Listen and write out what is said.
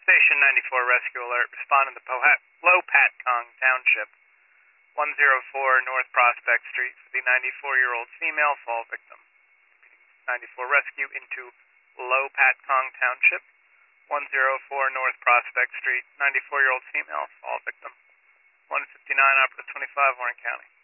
Station 94 rescue alert. Respond in the Low Patcong Township, 104 North Prospect Street for the 94-year-old female fall victim. 94 rescue into Low Patcong Township, 104 North Prospect Street, 94-year-old female fall victim. 159 Operative 25, Warren County.